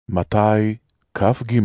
מתי כ"ג.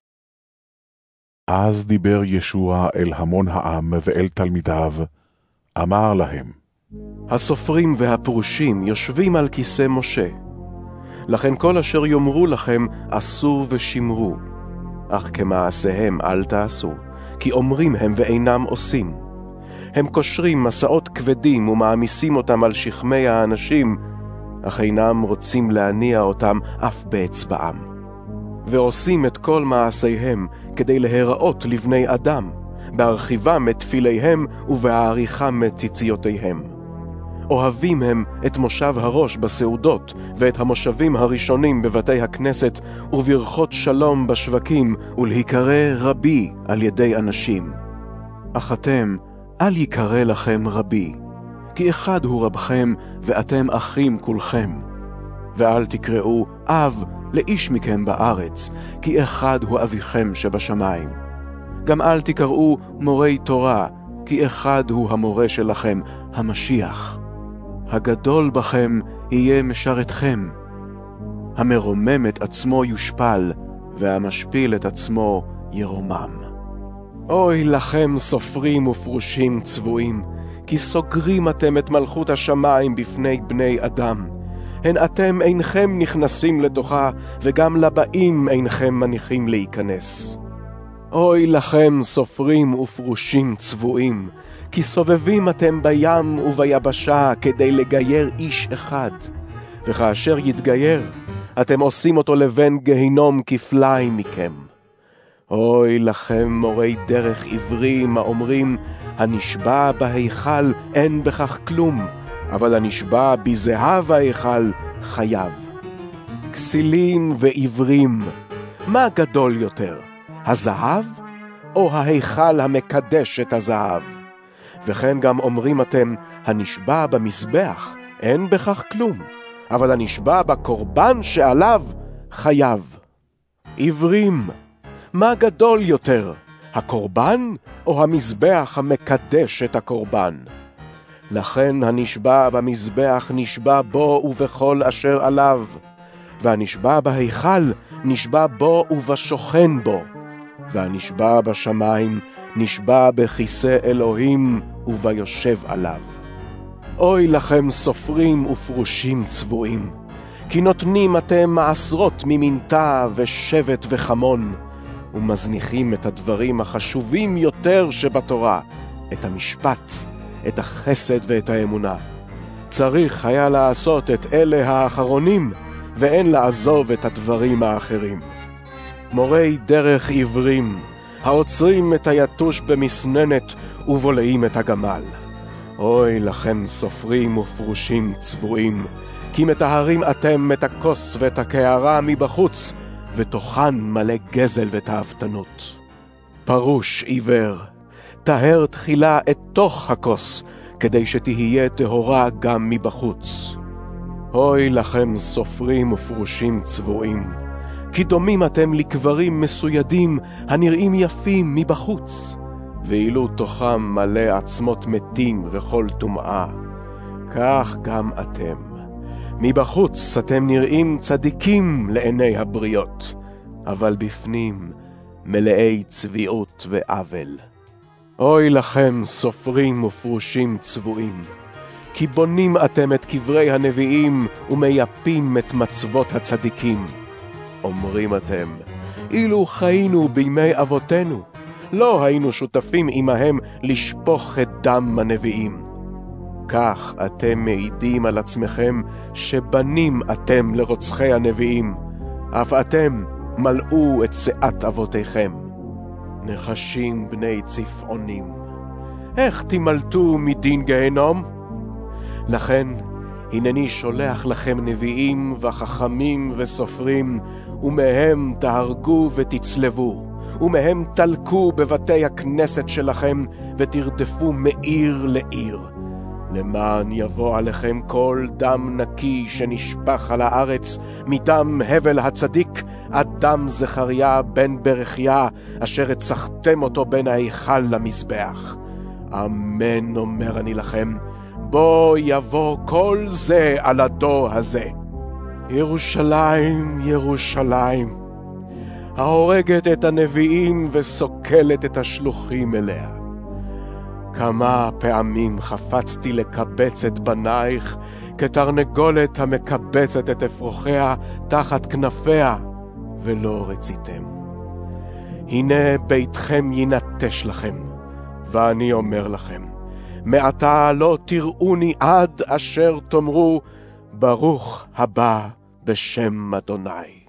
אז דיבר ישוע אל המון העם ואל תלמידיו, אמר להם, הסופרים והפרושים יושבים על כיסא משה. לכן כל אשר יאמרו לכם עשו ושמרו. אך כמעשיהם אל תעשו, כי אומרים הם ואינם עושים. הם קושרים מסעות כבדים ומעמיסים אותם על שכמי האנשים, אך אינם רוצים להניע אותם אף באצבעם. ועושים את כל מעשיהם כדי להיראות לבני אדם, בהרחיבם את תפיליהם ובהעריכם את ציציותיהם. אוהבים הם את מושב הראש בסעודות, ואת המושבים הראשונים בבתי הכנסת, וברכות שלום בשווקים, ולהיקרא רבי על ידי אנשים. אך אתם, אל יקרא לכם רבי, כי אחד הוא רבכם, ואתם אחים כולכם. ואל תקראו אב לאיש מכם בארץ, כי אחד הוא אביכם שבשמיים. גם אל תקראו מורי תורה, כי אחד הוא המורה שלכם, המשיח. הגדול בכם יהיה משרתכם. המרומם את עצמו יושפל, והמשפיל את עצמו ירומם. אוי לכם סופרים ופרושים צבועים, כי סוגרים אתם את מלכות השמיים בפני בני אדם. הן אתם אינכם נכנסים לתוכה, וגם לבאים אינכם מניחים להיכנס. אוי לכם סופרים ופרושים צבועים, כי סובבים אתם בים וביבשה כדי לגייר איש אחד, וכאשר יתגייר, אתם עושים אותו לבן גהינום כפליים מכם. אוי לכם מורי דרך עברים האומרים, הנשבע בהיכל אין בכך כלום, אבל הנשבע בזהב ההיכל חייב. כסילים ועברים, מה גדול יותר, הזהב או ההיכל המקדש את הזהב? וכן גם אומרים אתם, הנשבע במזבח אין בכך כלום, אבל הנשבע בקורבן שעליו חייב. עברים, מה גדול יותר, הקורבן או המזבח המקדש את הקורבן? לכן הנשבע במזבח נשבע בו ובכל אשר עליו, והנשבע בהיכל נשבע בו ובשוכן בו, והנשבע בשמיים נשבע בכיסא אלוהים וביושב עליו. אוי לכם סופרים ופרושים צבועים, כי נותנים אתם מעשרות ממנתה ושבט וחמון, ומזניחים את הדברים החשובים יותר שבתורה, את המשפט, את החסד ואת האמונה. צריך היה לעשות את אלה האחרונים, ואין לעזוב את הדברים האחרים. מורי דרך עברים, העוצרים את היתוש במסננת ובולעים את הגמל. אוי לכם סופרים ופרושים צבועים, כי מטהרים אתם את הכוס ואת הקערה מבחוץ, ותוכן מלא גזל ותאוותנות. פרוש עיוור, טהר תחילה את תוך הכוס, כדי שתהיה טהורה גם מבחוץ. אוי לכם סופרים ופרושים צבועים, כי דומים אתם לקברים מסוידים הנראים יפים מבחוץ, ואילו תוכם מלא עצמות מתים וכל טומאה. כך גם אתם. מבחוץ אתם נראים צדיקים לעיני הבריות, אבל בפנים מלאי צביעות ועוול. אוי לכם סופרים ופרושים צבועים, כי בונים אתם את קברי הנביאים ומייפים את מצוות הצדיקים. אומרים אתם, אילו חיינו בימי אבותינו, לא היינו שותפים עמהם לשפוך את דם הנביאים. כך אתם מעידים על עצמכם שבנים אתם לרוצחי הנביאים, אף אתם מלאו את שאת אבותיכם. נחשים בני צפעונים, איך תמלטו מדין גהנום? לכן הנני שולח לכם נביאים וחכמים וסופרים, ומהם תהרגו ותצלבו, ומהם תלקו בבתי הכנסת שלכם, ותרדפו מעיר לעיר, למען יבוא עליכם כל דם נקי שנשפך על הארץ, מדם הבל הצדיק עד דם זכריה בן ברכיה, אשר הצחתם אותו בין ההיכל למזבח. אמן אומר אני לכם, בוא יבוא כל זה על הדור הזה. ירושלים, ירושלים, ההורגת את הנביאים וסוקלת את השלוחים אליה. כמה פעמים חפצתי לקבץ את בנייך, כתרנגולת המקבצת את אפרוחיה תחת כנפיה, ולא רציתם. הנה ביתכם ינטש לכם, ואני אומר לכם, מעתה לא תראוני עד אשר תאמרו, ברוך הבא בשם אדוני.